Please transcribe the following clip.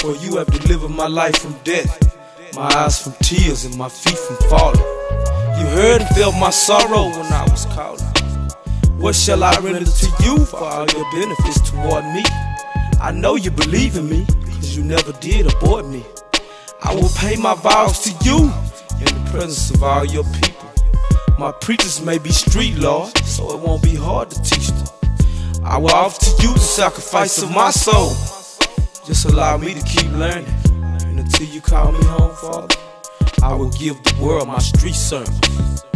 For you have delivered my life from death, my eyes from tears and my feet from falling. You heard and felt my sorrow when I was calling. What shall I render to you for all your benefits toward me? I know you believe in me, cause you never did abort me. I will pay my vows to you in the presence of all your people. My preachers may be street, Lord, so it won't be hard to teach them. I will offer to you the sacrifice of my soul. Just allow me to keep learning, and until you call me home, Father, I will give the world my street sermon.